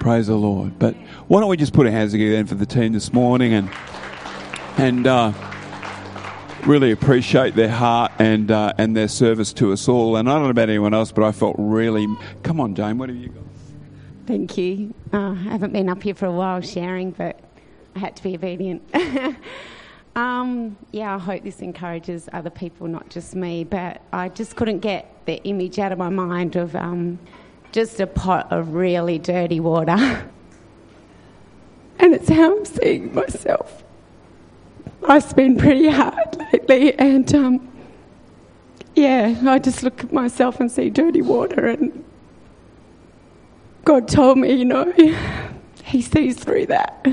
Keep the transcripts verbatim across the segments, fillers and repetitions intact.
Praise the Lord. But why don't we just put our hands together then for the team this morning and and uh, really appreciate their heart and uh, and their service to us all. And I don't know about anyone else, but I felt really... Come on, Jane, what have you got? Thank you. Uh, I haven't been up here for a while sharing, but I had to be obedient. um, yeah, I hope this encourages other people, not just me. But I just couldn't get the image out of my mind of um, just a pot of really dirty water. And it's how I'm seeing myself. Life's been pretty hard lately, and um, yeah, I just look at myself and see dirty water, and God told me, you know, He sees through that.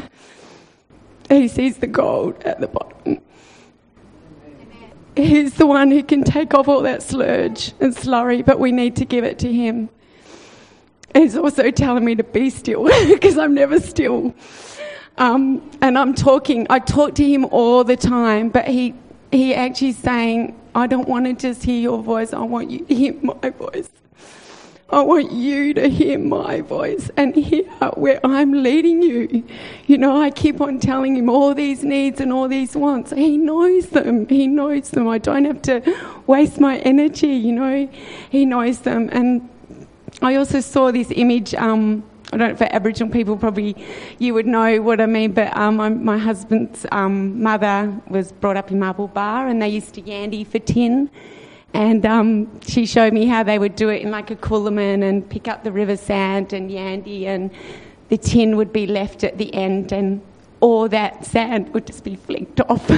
He sees the gold at the bottom. Amen. He's the one who can take off all that sludge and slurry, but we need to give it to Him. He's also telling me to be still, because I'm never still. Um, and I'm talking, I talk to Him all the time, but he he actually saying, I don't want to just hear your voice, I want you to hear my voice. I want you to hear my voice and hear where I'm leading you. You know, I keep on telling Him all these needs and all these wants. He knows them. He knows them. I don't have to waste my energy, you know. He knows them. And I also saw this image, um, I don't know, for Aboriginal people, probably you would know what I mean, but um, my, my husband's um, mother was brought up in Marble Bar, and they used to yandy for tin. And um, she showed me how they would do it in like a coolaman and pick up the river sand and yandy, and the tin would be left at the end and all that sand would just be flicked off.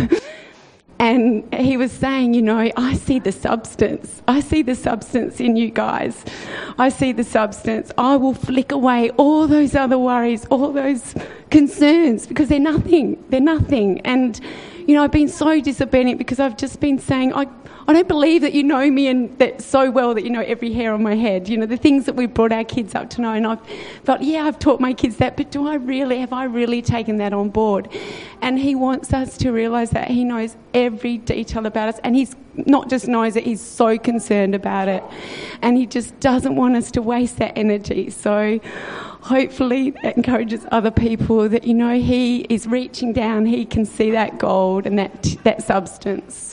And he was saying, you know, I see the substance. I see the substance in you guys. I see the substance. I will flick away all those other worries, all those concerns, because they're nothing. They're nothing. And, you know, I've been so disobedient because I've just been saying, I I don't believe that you know me and that so well that you know every hair on my head. You know, the things that we've brought our kids up to know. And I've felt, yeah, I've taught my kids that, but do I really, have I really taken that on board? And He wants us to realise that He knows every detail about us, and He's not just knows it, He's so concerned about it. And He just doesn't want us to waste that energy. So hopefully that encourages other people that, you know, He is reaching down, He can see that gold and that that substance.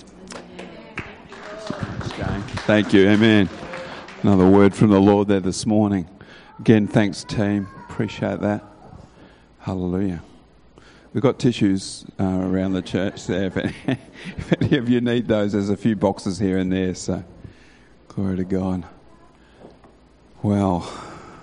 Thank you. Amen. Another word from the Lord there this morning. Again, thanks, team. Appreciate that. Hallelujah. We've got tissues uh, around the church there. If any, if any of you need those, there's a few boxes here and there. So, glory to God. Well,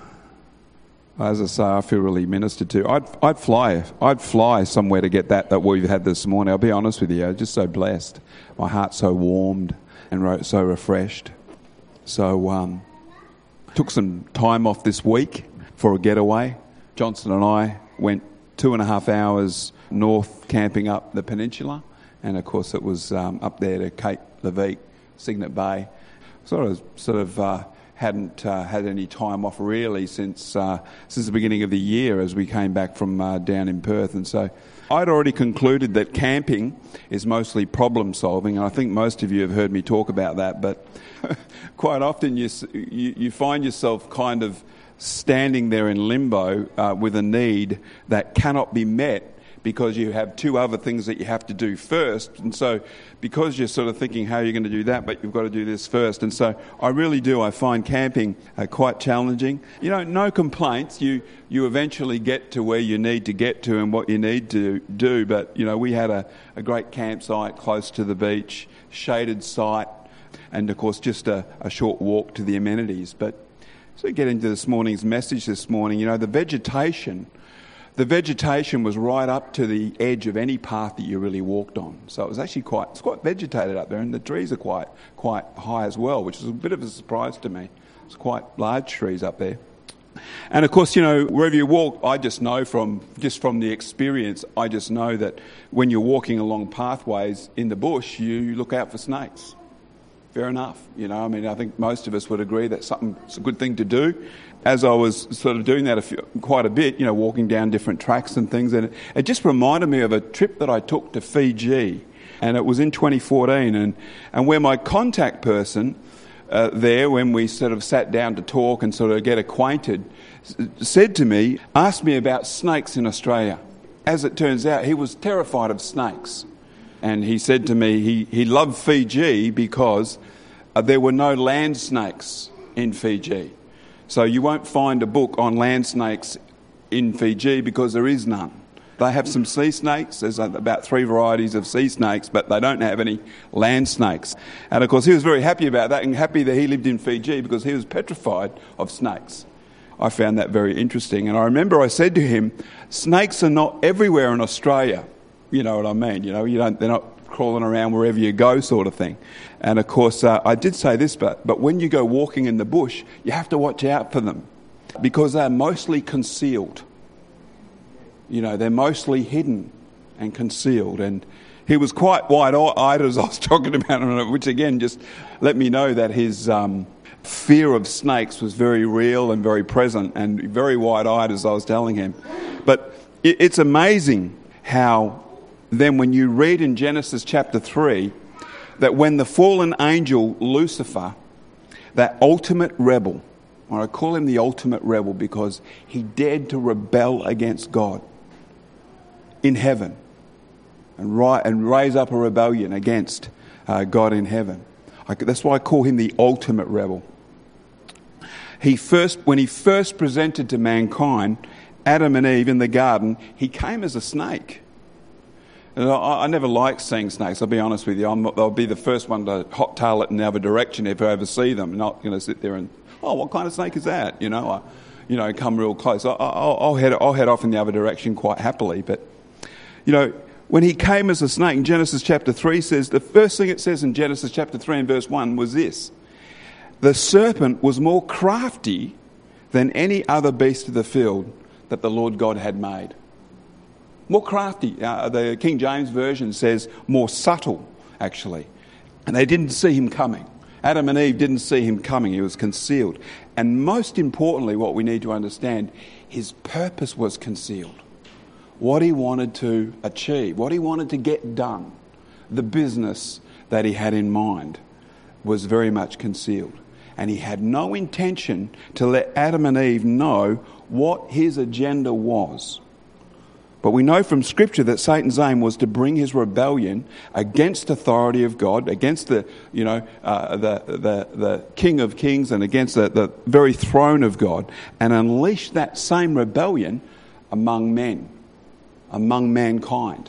as I say, I feel really ministered to. I'd I'd fly. I'd fly somewhere to get that that we've had this morning. I'll be honest with you. I'm just so blessed. My heart's so warmed and so refreshed. So um, took some time off this week for a getaway. Johnson and I went two and a half hours north camping up the peninsula, and of course it was um, up there to Cape Leveque, Cygnet Bay. Sort of, sort of uh, hadn't uh, had any time off really since uh, since the beginning of the year as we came back from uh, down in Perth, and so I'd already concluded that camping is mostly problem solving, and I think most of you have heard me talk about that, but quite often you, you you find yourself kind of standing there in limbo uh, with a need that cannot be met because you have two other things that you have to do first. And so because you're sort of thinking how you're going to do that, but you've got to do this first. And so I really do. I find camping uh, quite challenging. You know, no complaints. You you eventually get to where you need to get to and what you need to do. But, you know, we had a, a great campsite close to the beach, shaded site, and, of course, just a, a short walk to the amenities. But so we get into this morning's message this morning, you know, the vegetation... The vegetation was right up to the edge of any path that you really walked on. So it was actually quite, it's quite vegetated up there, and the trees are quite, quite high as well, which is a bit of a surprise to me. It's quite large trees up there. And of course, you know, wherever you walk, I just know from, just from the experience, I just know that when you're walking along pathways in the bush, you look out for snakes. Fair enough, you know, I mean, I think most of us would agree that's something, it's a good thing to do. As I was sort of doing that a few, quite a bit, you know, walking down different tracks and things, and it, it just reminded me of a trip that I took to Fiji, and it was in twenty fourteen, and, and where my contact person uh, there, when we sort of sat down to talk and sort of get acquainted, s- said to me, asked me about snakes in Australia. As it turns out, he was terrified of snakes. And he said to me he, he loved Fiji because uh, there were no land snakes in Fiji. So you won't find a book on land snakes in Fiji because there is none. They have some sea snakes. There's about three varieties of sea snakes, but they don't have any land snakes. And of course, he was very happy about that and happy that he lived in Fiji because he was petrified of snakes. I found that very interesting. And I remember I said to him, snakes are not everywhere in Australia. You know what I mean? You know, you don't, they're not crawling around wherever you go sort of thing. And of course, uh, I did say this, but, but when you go walking in the bush, you have to watch out for them because they're mostly concealed. You know, they're mostly hidden and concealed. And he was quite wide-eyed as I was talking about him, which again just let me know that his um, fear of snakes was very real and very present and very wide-eyed as I was telling him. But it, it's amazing how then when you read in Genesis chapter three that when the fallen angel Lucifer, that ultimate rebel, or I call him the ultimate rebel because he dared to rebel against God in heaven and, ri- and raise up a rebellion against uh, God in heaven. I, that's why I call him the ultimate rebel. He first, when he first presented to mankind, Adam and Eve in the garden, he came as a snake. And I, I never liked seeing snakes, I'll be honest with you. I'm not, I'll be the first one to hot tail it in the other direction if I ever see them. I'm not going to sit there and, oh, what kind of snake is that? You know, I, you know, come real close. I, I'll, I'll, head, I'll head off in the other direction quite happily. But, you know, when he came as a snake, in Genesis chapter three says, the first thing it says in Genesis chapter three and verse one was this: the serpent was more crafty than any other beast of the field that the Lord God had made. More crafty. Uh, the King James Version says more subtle, actually. And they didn't see him coming. Adam and Eve didn't see him coming. He was concealed. And most importantly, what we need to understand, his purpose was concealed. What he wanted to achieve, what he wanted to get done, the business that he had in mind was very much concealed. And he had no intention to let Adam and Eve know what his agenda was. But we know from Scripture that Satan's aim was to bring his rebellion against authority of God, against the, you know, uh, the, the the King of Kings, and against the, the very throne of God, and unleash that same rebellion among men, among mankind.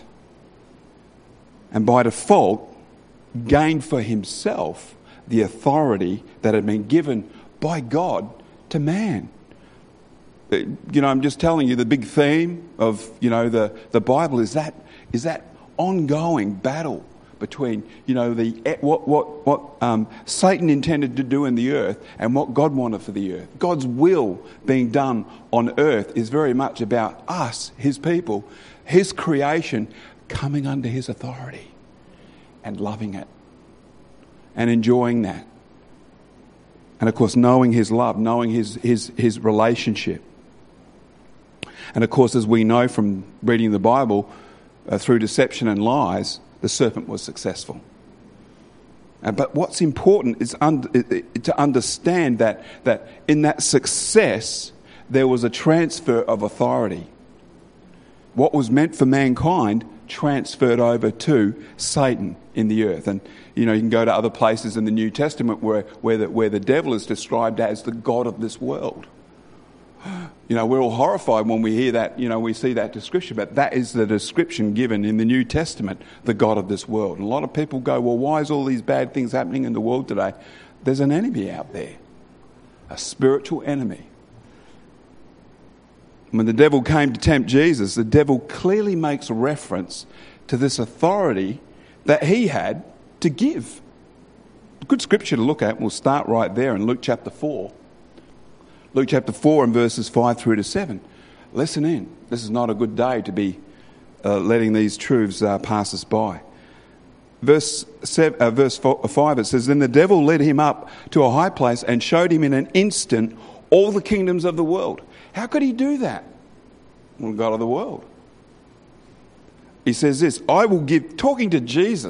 And by default, gain for himself the authority that had been given by God to man. You know, I'm just telling you the big theme of, you know, the, the Bible is that is that ongoing battle between, you know, the what what what um, Satan intended to do in the earth and what God wanted for the earth. God's will being done on earth is very much about us, his people, his creation, coming under his authority and loving it and enjoying that. And of course, knowing his love, knowing his his his relationship. And of course, as we know from reading the Bible, uh, through deception and lies, the serpent was successful. Uh, but what's important is un- to understand that, that in that success, there was a transfer of authority. What was meant for mankind transferred over to Satan in the earth. And, you know, you can go to other places in the New Testament where, where, the, where the devil is described as the god of this world. You know, we're all horrified when we hear that, you know, we see that description, but that is the description given in the New Testament, the god of this world. And a lot of people go, well, why is all these bad things happening in the world today? There's an enemy out there, a spiritual enemy. When the devil came to tempt Jesus, the devil clearly makes reference to this authority that he had to give. Good scripture to look at, and we'll start right there in Luke chapter four. Luke chapter four and verses five through to seven. Listen in. This is not a good day to be uh, letting these truths uh, pass us by. Verse seven, uh, verse five, it says, then the devil led him up to a high place and showed him in an instant all the kingdoms of the world. How could he do that? Well, God of the world. He says this, I will give, talking to Jesus,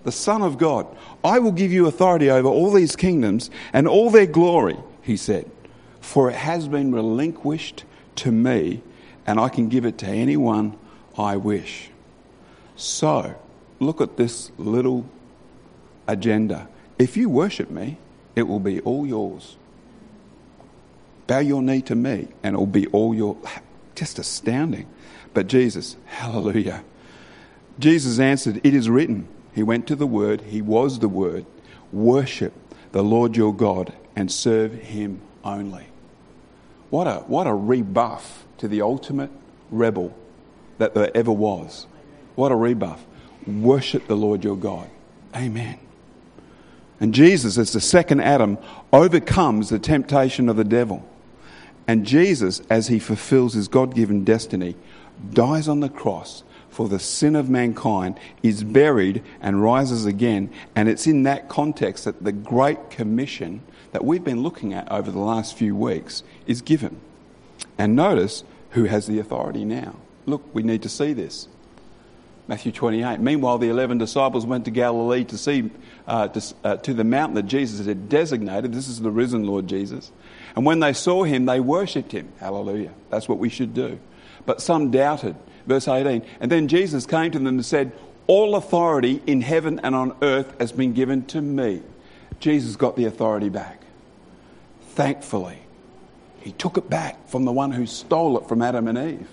the Son of God. I will give you authority over all these kingdoms and all their glory, he said, for it has been relinquished to me, and I can give it to anyone I wish. So, look at this little agenda. If you worship me, it will be all yours. Bow your knee to me, and it will be all your... Just astounding. But Jesus, hallelujah. Jesus answered, it is written. He went to the Word. He was the Word. Worship the Lord your God and serve him only. What a what a rebuff to the ultimate rebel that there ever was. What a rebuff. Worship the Lord your God. Amen. And Jesus, as the second Adam, overcomes the temptation of the devil. And Jesus, as he fulfills his God-given destiny, dies on the cross for the sin of mankind, is buried and rises again. And it's in that context that the Great Commission that we've been looking at over the last few weeks is given. And notice who has the authority now. Look, we need to see this. Matthew twenty-eight. Meanwhile, the eleven disciples went to Galilee to see uh, to, uh, to the mountain that Jesus had designated. This is the risen Lord Jesus. And when they saw him, they worshipped him. Hallelujah. That's what we should do. But some doubted. Verse eighteen. And then Jesus came to them and said, all authority in heaven and on earth has been given to me. Jesus got the authority back. Thankfully, he took it back from the one who stole it from Adam and Eve.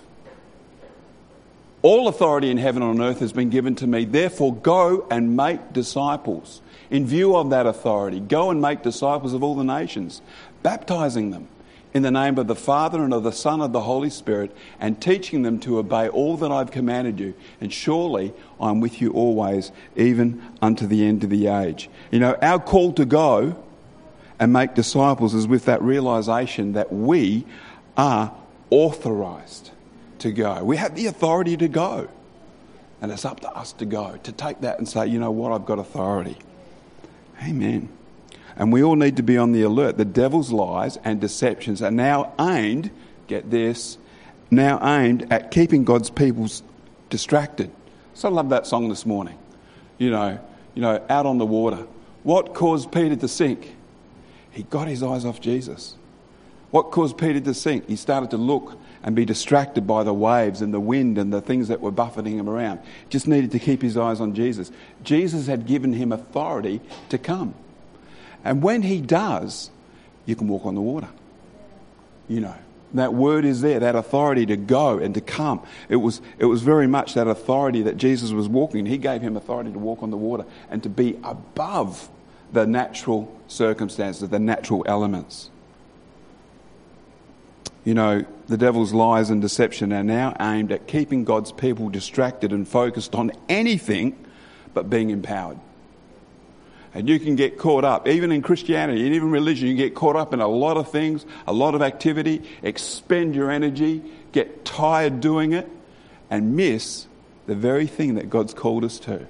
All authority in heaven and on earth has been given to me. Therefore, go and make disciples. In view of that authority, go and make disciples of all the nations, baptizing them in the name of the Father and of the Son and of the Holy Spirit, and teaching them to obey all that I've commanded you. And surely I'm with you always, even unto the end of the age. You know, our call to go and make disciples is with that realization that we are authorized to go. We have the authority to go. And it's up to us to go, to take that and say, you know what, I've got authority. Amen. And we all need to be on the alert. The devil's lies and deceptions are now aimed, get this, now aimed at keeping God's people distracted. So I love that song this morning. You know, you know, out on the water. What caused Peter to sink? He got his eyes off Jesus. What caused Peter to sink? He started to look and be distracted by the waves and the wind and the things that were buffeting him around. Just needed to keep his eyes on Jesus. Jesus had given him authority to come. And when he does, you can walk on the water. You know, that word is there, that authority to go and to come. It was it was very much that authority that Jesus was walking. He gave him authority to walk on the water and to be above the natural circumstances, the natural elements. You know, the devil's lies and deception are now aimed at keeping God's people distracted and focused on anything but being empowered. And you can get caught up, even in Christianity and even religion, you get caught up in a lot of things, a lot of activity, expend your energy, get tired doing it, and miss the very thing that God's called us to.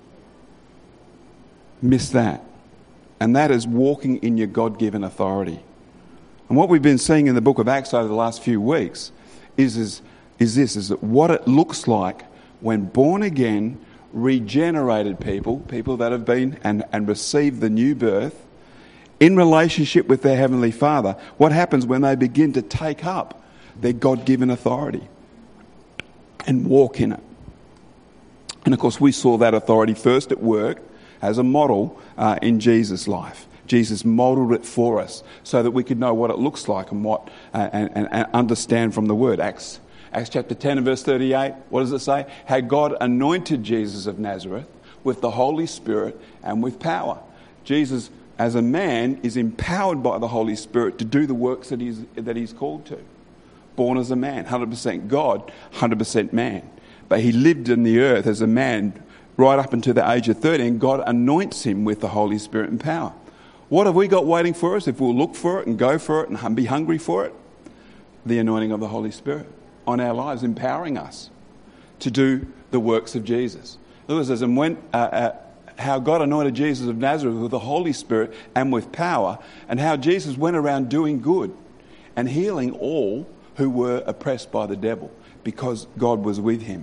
Miss that. And that is walking in your God-given authority. And what we've been seeing in the book of Acts over the last few weeks is, is, is this, is that what it looks like when born again, regenerated people, people that have been and, and received the new birth, in relationship with their Heavenly Father, what happens when they begin to take up their God-given authority and walk in it. And of course we saw that authority first at work as a model uh, in Jesus' life. Jesus modelled it for us so that we could know what it looks like and what uh, and, and, and understand from the Word. Acts Acts chapter ten and verse thirty-eight, what does it say? How God anointed Jesus of Nazareth with the Holy Spirit and with power. Jesus, as a man, is empowered by the Holy Spirit to do the works that he's, that he's called to. Born as a man, one hundred percent God, one hundred percent man. But he lived in the earth as a man right up until the age of thirty, and God anoints him with the Holy Spirit and power. What have we got waiting for us if we'll look for it and go for it and be hungry for it? The anointing of the Holy Spirit on our lives, empowering us to do the works of Jesus. Lewis says, and when, uh, uh, how God anointed Jesus of Nazareth with the Holy Spirit and with power, and how Jesus went around doing good and healing all who were oppressed by the devil because God was with him.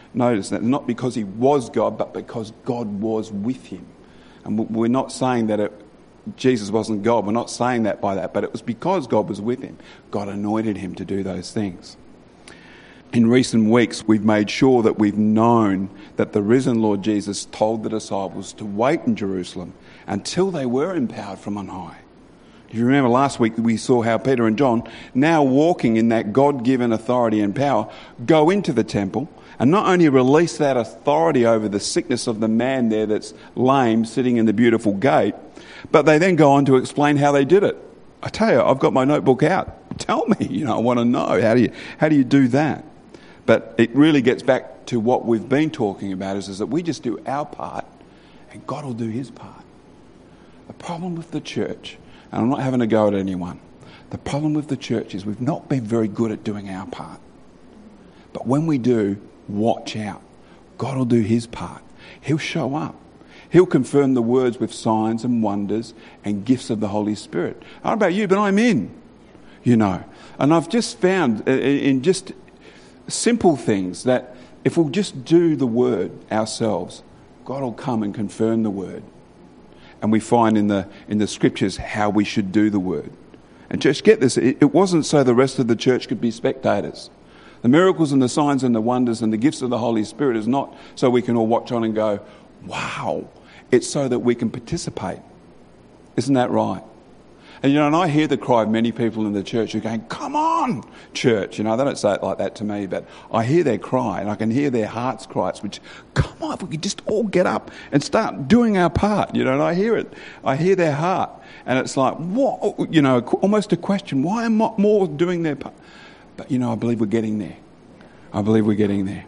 Notice that not because he was God, but because God was with him. And we're not saying that it, Jesus wasn't God. We're not saying that by that, but it was because God was with him. God anointed him to do those things. In recent weeks, we've made sure that we've known that the risen Lord Jesus told the disciples to wait in Jerusalem until they were empowered from on high. If you remember last week, we saw how Peter and John, now walking in that God-given authority and power, go into the temple and not only release that authority over the sickness of the man there that's lame sitting in the beautiful gate, but they then go on to explain how they did it. I tell you, I've got my notebook out. Tell me, you know, I want to know. How do you, how do you do that? But it really gets back to what we've been talking about is, is that we just do our part and God will do his part. The problem with the church, and I'm not having a go at anyone, the problem with the church is we've not been very good at doing our part. But when we do, watch out. God will do his part. He'll show up. He'll confirm the words with signs and wonders and gifts of the Holy Spirit. I don't know about you, but I'm in, you know. And I've just found in just simple things that if we'll just do the word ourselves, God will come and confirm the word. And we find in the in the scriptures how we should do the word. And church, get this, it, it wasn't so the rest of the church could be spectators. The miracles and the signs and the wonders and the gifts of the Holy Spirit is not so we can all watch on and go, wow. It's so that we can participate. Isn't that right? And, you know, and I hear the cry of many people in the church who are going, come on, church. You know, they don't say it like that to me, but I hear their cry and I can hear their heart's cries, which, come on, if we could just all get up and start doing our part, you know, and I hear it. I hear their heart. And it's like, what, you know, almost a question, why am I more doing their part? But, you know, I believe we're getting there. I believe we're getting there.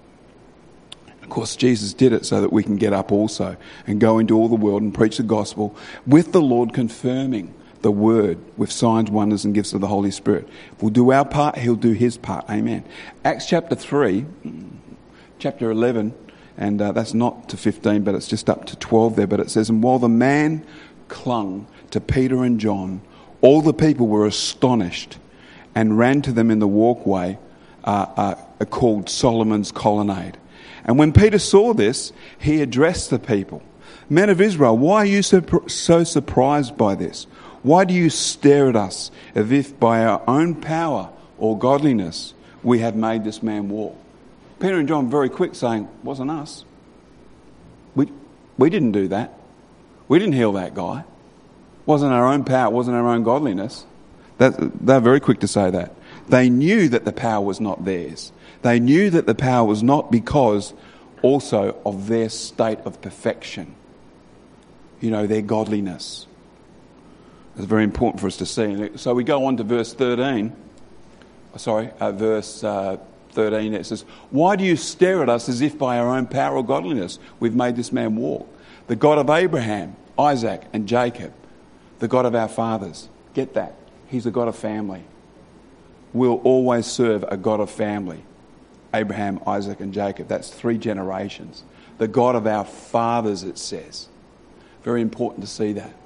Of course, Jesus did it so that we can get up also and go into all the world and preach the gospel with the Lord confirming the word with signs, wonders and gifts of the Holy Spirit. If we'll do our part, he'll do his part. Amen. Acts chapter three, chapter eleven, and uh, that's not to fifteen, but it's just up to twelve there. But it says, and while the man clung to Peter and John, all the people were astonished and ran to them in the walkway uh, uh, called Solomon's Colonnade. And when Peter saw this, he addressed the people. Men of Israel, why are you so, so surprised by this? Why do you stare at us as if by our own power or godliness we have made this man walk? Peter and John very quick saying, wasn't us. We, we didn't do that. We didn't heal that guy. Wasn't our own power, wasn't our own godliness. That, they're very quick to say that. They knew that the power was not theirs. They knew that the power was not because also of their state of perfection. You know, their godliness. It's very important for us to see. So we go on to verse thirteen. Sorry, uh, verse uh, thirteen. It says, why do you stare at us as if by our own power or godliness we've made this man walk? The God of Abraham, Isaac and Jacob, the God of our fathers. Get that. He's a God of family. We'll always serve a God of family. Abraham, Isaac and Jacob. That's three generations. The God of our fathers, it says. Very important to see that.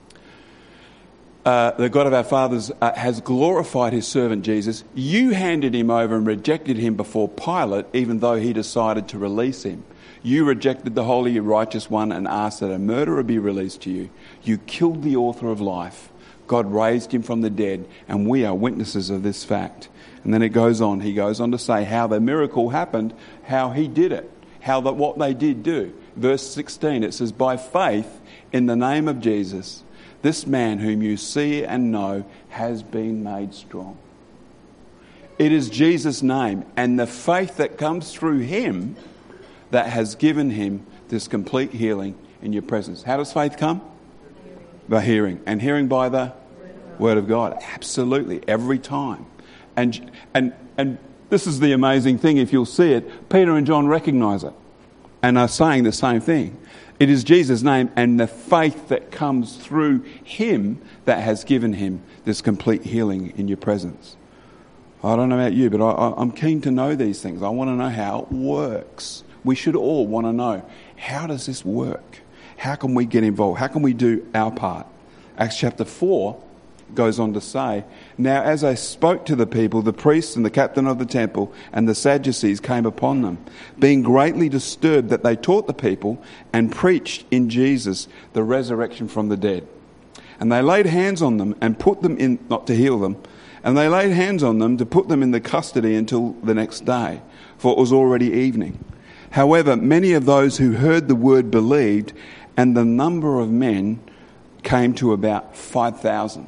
Uh, the God of our fathers uh, has glorified his servant Jesus. You handed him over and rejected him before Pilate, even though he decided to release him. You rejected the holy and righteous one and asked that a murderer be released to you. You killed the author of life. God raised him from the dead, and we are witnesses of this fact. And then it goes on. He goes on to say how the miracle happened, how he did it, how that what they did do. Verse sixteen, it says, by faith in the name of Jesus, this man whom you see and know has been made strong. It is Jesus' name and the faith that comes through him that has given him this complete healing in your presence. How does faith come? By hearing. And hearing by the Word of God. Absolutely. Every time. And and and this is the amazing thing, if you'll see it, Peter and John recognise it and are saying the same thing. It is Jesus' name and the faith that comes through him that has given him this complete healing in your presence. I don't know about you, but I, I'm keen to know these things. I want to know how it works. We should all want to know, how does this work? How can we get involved? How can we do our part? Acts chapter four, goes on to say, "Now as I spoke to the people, the priests and the captain of the temple and the Sadducees came upon them, being greatly disturbed that they taught the people and preached in Jesus the resurrection from the dead. And they laid hands on them and put them in, not to heal them, and they laid hands on them to put them in the custody until the next day, for it was already evening. However, many of those who heard the word believed, and the number of men came to about five thousand.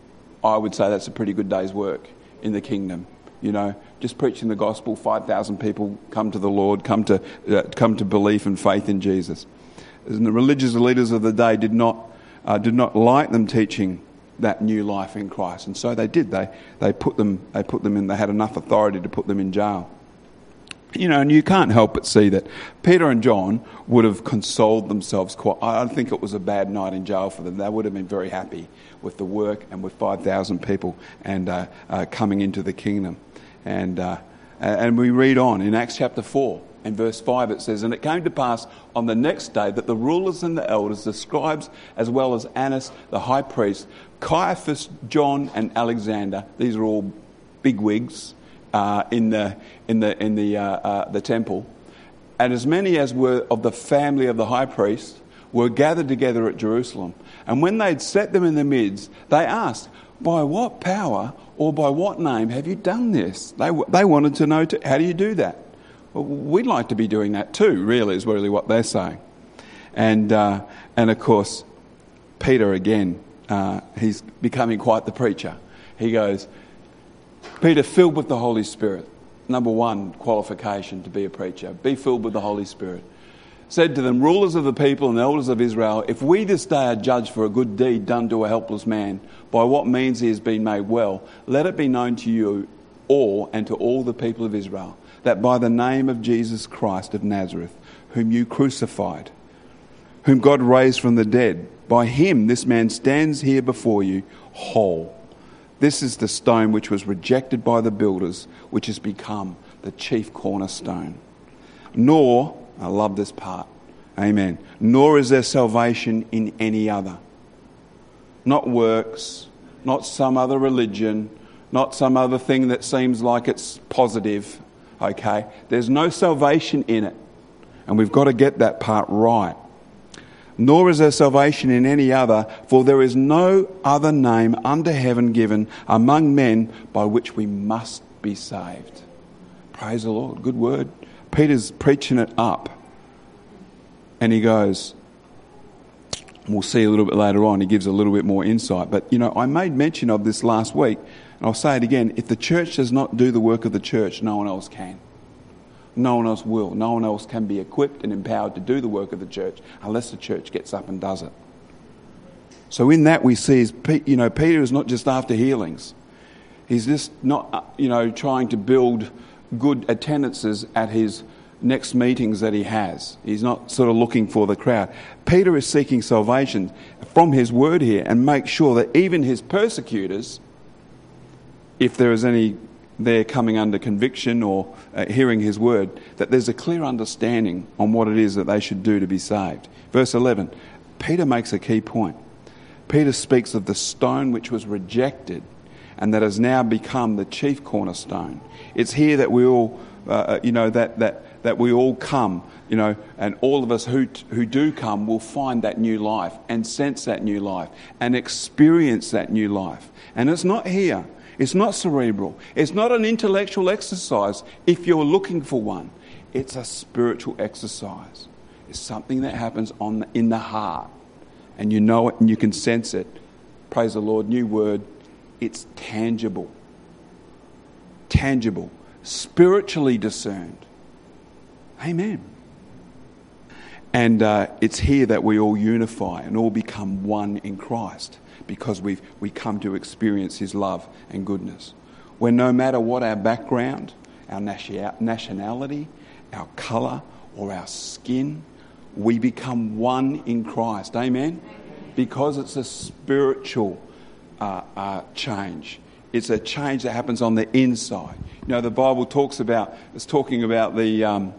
I would say that's a pretty good day's work in the kingdom. You know, just preaching the gospel, five thousand people come to the Lord, come to uh, come to belief and faith in Jesus. And the religious leaders of the day did not uh, did not like them teaching that new life in Christ, and so they did. They they put them they put them in. They had enough authority to put them in jail. You know, and you can't help but see that Peter and John would have consoled themselves quite. I don't think it was a bad night in jail for them. They would have been very happy with the work and with five thousand people and uh, uh, coming into the kingdom. And uh, and we read on in Acts chapter four and verse five. It says, "And it came to pass on the next day that the rulers and the elders, the scribes, as well as Annas the high priest, Caiaphas, John, and Alexander, these are all bigwigs uh, in the in the in the uh, uh, the temple, and as many as were of the family of the high priest, were gathered together at Jerusalem. And when they'd set them in the midst, they asked, 'By what power or by what name have you done this?'" They they wanted to know, too, how do you do that? Well, we'd like to be doing that too, really, is really what they're saying. And uh, and of course, Peter again, uh, he's becoming quite the preacher. He goes, Peter, filled with the Holy Spirit. Number one qualification to be a preacher, be filled with the Holy Spirit. Said to them, "Rulers of the people and elders of Israel, if we this day are judged for a good deed done to a helpless man, by what means he has been made well, let it be known to you all and to all the people of Israel, that by the name of Jesus Christ of Nazareth, whom you crucified, whom God raised from the dead, by him this man stands here before you whole. This is the stone which was rejected by the builders, which has become the chief cornerstone. Nor," I love this part, amen, "nor is there salvation in any other." Not works, not some other religion, not some other thing that seems like it's positive, okay? There's no salvation in it. And we've got to get that part right. "Nor is there salvation in any other, for there is no other name under heaven given among men by which we must be saved." Praise the Lord. Good word. Peter's preaching it up. And he goes, we'll see a little bit later on, he gives a little bit more insight. But, you know, I made mention of this last week, and I'll say it again. If the church does not do the work of the church, no one else can. No one else will. No one else can be equipped and empowered to do the work of the church unless the church gets up and does it. So in that we see, is, you know, Peter is not just after healings. He's just not, you know, trying to build good attendances at his next meetings that he has. He's not sort of looking for the crowd. Peter is seeking salvation from his word here and make sure that even his persecutors, if there is any there coming under conviction or uh, hearing his word, that there's a clear understanding on what it is that they should do to be saved. Verse eleven, Peter makes a key point. Peter speaks of the stone which was rejected and that has now become the chief cornerstone. It's here that we all, uh, you know, that that that we all come, you know, and all of us who who do come will find that new life and sense that new life and experience that new life. And it's not here. It's not cerebral. It's not an intellectual exercise if you're looking for one. It's a spiritual exercise. It's something that happens on the, in the heart. And you know it and you can sense it. Praise the Lord, new word. It's tangible. Tangible. Spiritually discerned. Amen. And uh, it's here that we all unify and all become one in Christ, because we've we come to experience his love and goodness. Where no matter what our background, our nationality, our colour or our skin, we become one in Christ. Amen? Because it's a spiritual uh, uh, change. It's a change that happens on the inside. You know, the Bible talks about, it's talking about the um,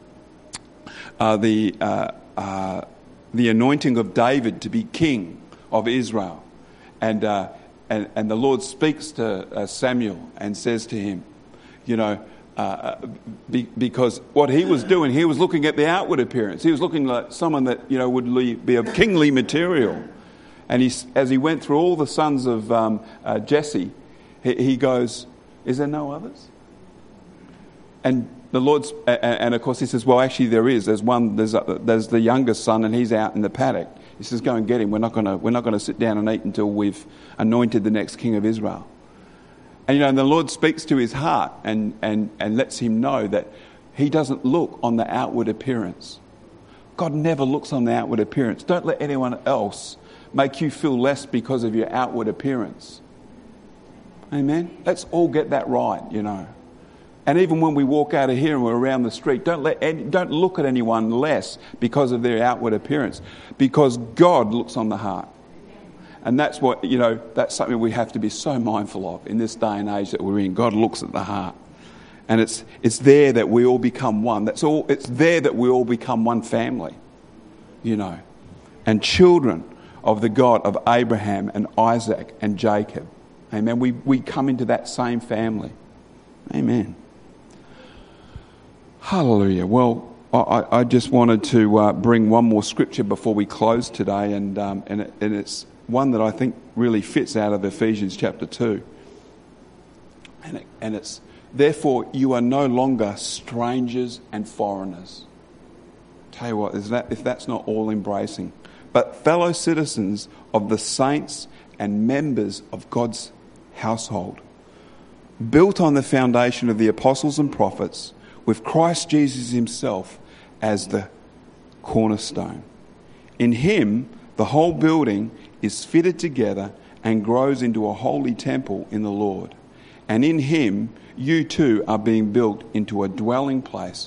uh, the uh, uh, the anointing of David to be king of Israel. And uh, and, and the Lord speaks to uh, Samuel and says to him, you know, uh, be, because what he was doing, he was looking at the outward appearance. He was looking like someone that, you know, would be of kingly material. And he, as he went through all the sons of um, uh, Jesse, he, he goes, is there no others? And the Lord's, and of course he says, well, actually there is. There's one. There's a, there's the youngest son, and he's out in the paddock. He says, go and get him. We're not going to we're not going to sit down and eat until we've anointed the next king of Israel. And you know, and the Lord speaks to his heart and and and lets him know that he doesn't look on the outward appearance. God never looks on the outward appearance. Don't let anyone else make you feel less because of your outward appearance. Amen. Let's all get that right, you know. And even when we walk out of here and we're around the street, don't let any, don't look at anyone less because of their outward appearance, because God looks on the heart. And that's what, you know, that's something we have to be so mindful of in this day and age that we're in. God looks at the heart. And it's it's there that we all become one. That's all. It's there that we all become one family, you know, and children of the God of Abraham and Isaac and Jacob. Amen. We we come into that same family. Amen. Hallelujah. Well, I, I just wanted to uh, bring one more scripture before we close today, and um, and, it, and it's one that I think really fits out of Ephesians chapter two. And it, and it's, therefore you are no longer strangers and foreigners. Tell you what, is that if that's not all embracing, but fellow citizens of the saints and members of God's household, built on the foundation of the apostles and prophets, with Christ Jesus himself as the cornerstone. In him, the whole building is fitted together and grows into a holy temple in the Lord. And in him, you too are being built into a dwelling place,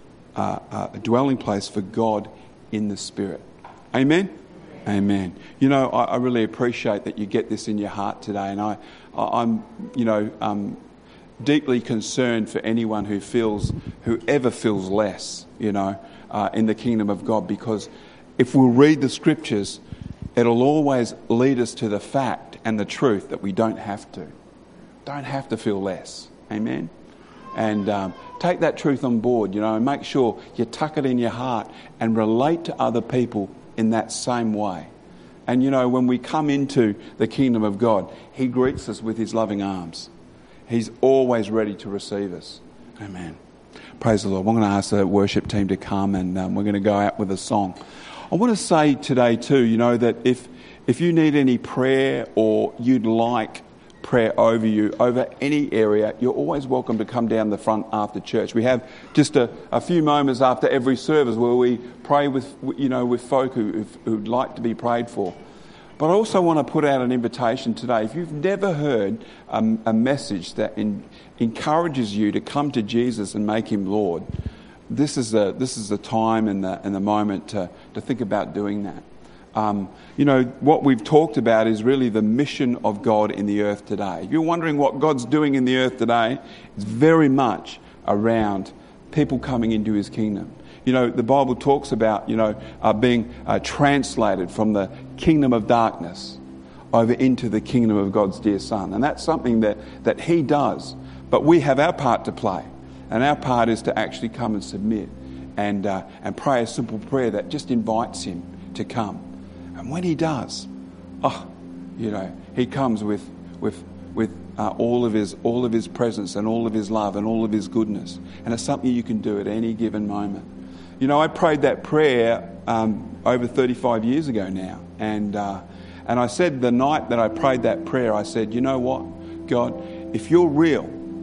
uh, uh, a dwelling place for God in the Spirit. Amen? Amen. You know, I, I really appreciate that you get this in your heart today, and I, I I'm, you know, um, deeply concerned for anyone who feels, whoever feels less, you know, uh, in the kingdom of God, because if we'll read the scriptures, it'll always lead us to the fact and the truth that we don't have to, don't have to feel less. Amen. And um, take that truth on board, you know, and make sure you tuck it in your heart and relate to other people in that same way. And you know, when we come into the kingdom of God, he greets us with his loving arms. He's always ready to receive us. Amen. Praise the Lord. I'm going to ask the worship team to come, and um, we're going to go out with a song. I want to say today too, you know, that if if you need any prayer or you'd like prayer over you, over any area, you're always welcome to come down the front after church. We have just a, a few moments after every service where we pray with, you know, with folk who, who'd like to be prayed for. But I also want to put out an invitation today. If you've never heard um, a message that in, encourages you to come to Jesus and make him Lord, this is the this is the time and the and the moment to to think about doing that. Um, you know, what we've talked about is really the mission of God in the earth today. If you're wondering what God's doing in the earth today, it's very much around people coming into his kingdom. You know, the Bible talks about, you know, uh, being uh, translated from the kingdom of darkness over into the kingdom of God's dear Son. And that's something that, that he does. But we have our part to play. And our part is to actually come and submit and uh, and pray a simple prayer that just invites him to come. And when he does, oh, you know, he comes with with with uh, all of his all of his presence and all of his love and all of his goodness. And it's something you can do at any given moment. You know, I prayed that prayer um, over thirty-five years ago now, and uh, and I said the night that I prayed that prayer, I said, you know what, God, if you're real,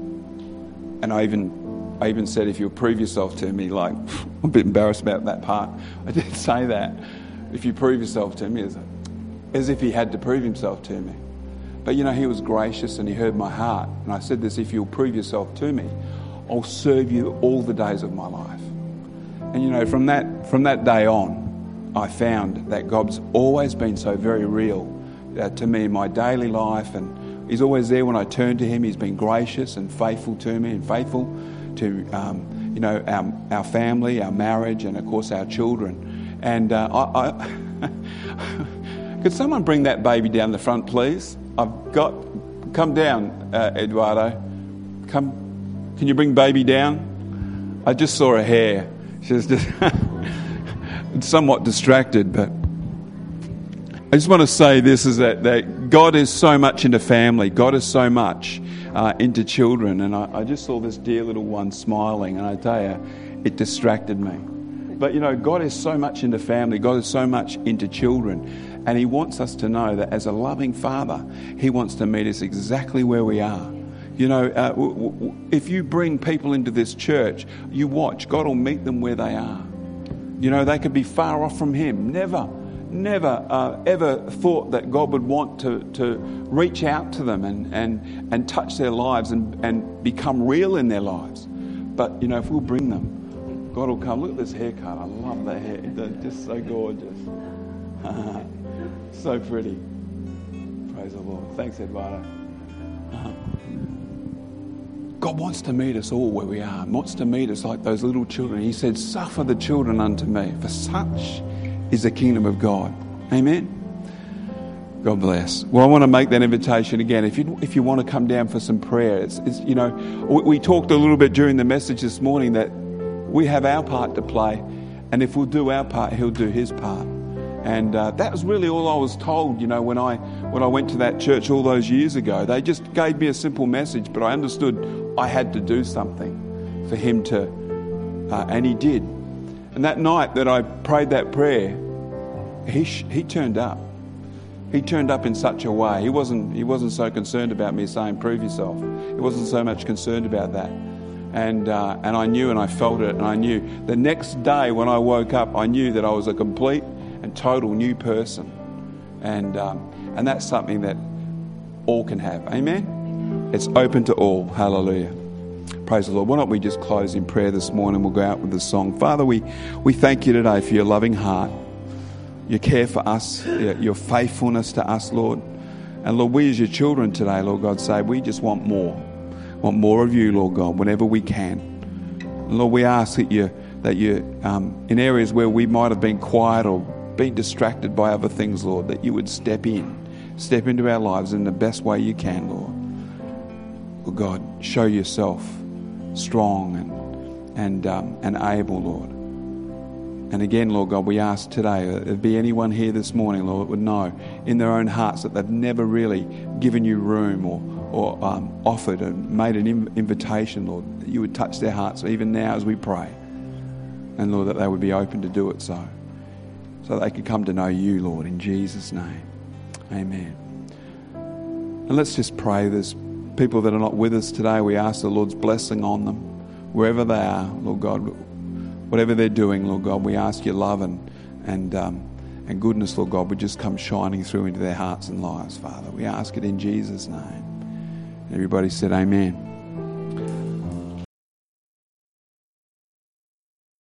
and I even I even said, if you'll prove yourself to me, like I'm a bit embarrassed about that part. I did say that. If you prove yourself to me, as, as if he had to prove himself to me. But you know, he was gracious and he heard my heart. And I said this, if you'll prove yourself to me, I'll serve you all the days of my life. And you know, from that from that day on, I found that God's always been so very real uh, to me in my daily life, and he's always there when I turn to him. He's been gracious and faithful to me, and faithful to um, you know our our family, our marriage, and of course our children. And uh, I, I could someone bring that baby down the front, please? I've got, come down, uh, Eduardo. Come, can you bring baby down? I just saw her hair. She was just somewhat distracted, but I just want to say this is that, that God is so much into family. God is so much uh, into children. And I, I just saw this dear little one smiling, and I tell you, it distracted me. But, you know, God is so much into family. God is so much into children. And He wants us to know that as a loving Father, He wants to meet us exactly where we are. You know, uh, w- w- if you bring people into this church, you watch, God will meet them where they are. You know, they could be far off from Him. Never, never, uh, ever thought that God would want to, to reach out to them and, and, and touch their lives and, and become real in their lives. But, you know, if we'll bring them, God will come. Look at this haircut. I love that hair. It's just so gorgeous. So pretty. Praise the Lord. Thanks, Eduardo. God wants to meet us all where we are. He wants to meet us like those little children. He said, suffer the children unto me, for such is the kingdom of God. Amen. God bless. Well, I want to make that invitation again. If you if you want to come down for some prayer, it's, it's you know, we, we talked a little bit during the message this morning that we have our part to play, and if we'll do our part, He'll do His part. And uh, that was really all I was told, you know, when I when I went to that church all those years ago. They just gave me a simple message, but I understood I had to do something for Him to, uh, and He did. And that night that I prayed that prayer, He sh- He turned up. He turned up in such a way. He wasn't He wasn't so concerned about me saying, prove yourself. He wasn't so much concerned about that. And uh, and I knew and I felt it, and I knew. The next day when I woke up, I knew that I was a complete and total new person. And um, and that's something that all can have. Amen? It's open to all. Hallelujah. Praise the Lord. Why don't we just close in prayer this morning? We'll go out with the song. Father, we, we thank You today for Your loving heart, Your care for us, Your, your faithfulness to us, Lord. And Lord, we as Your children today, Lord God, say we just want more. Want more of You, Lord God, whenever we can. And Lord, we ask that You, that You um, in areas where we might have been quiet or been distracted by other things, Lord, that You would step in, step into our lives in the best way You can, Lord. Lord God, show Yourself strong and and um, and able, Lord. And again, Lord God, we ask today, uh, there be anyone here this morning, Lord, that would know in their own hearts that they've never really given You room or or um, offered and made an inv- invitation, Lord, that You would touch their hearts even now as we pray. And Lord, that they would be open to do it so. So that they could come to know You, Lord, in Jesus' name. Amen. And let's just pray. There's people that are not with us today. We ask the Lord's blessing on them, wherever they are, Lord God. Whatever they're doing, Lord God, we ask Your love and and um, and goodness, Lord God, would just come shining through into their hearts and lives, Father. We ask it in Jesus' name. Everybody said amen.